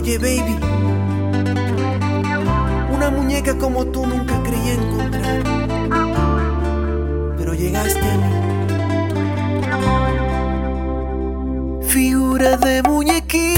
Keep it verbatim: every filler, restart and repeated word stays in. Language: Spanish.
Oye, baby, una muñeca como tú nunca creí encontrar, pero llegaste a mí. Figura de muñequita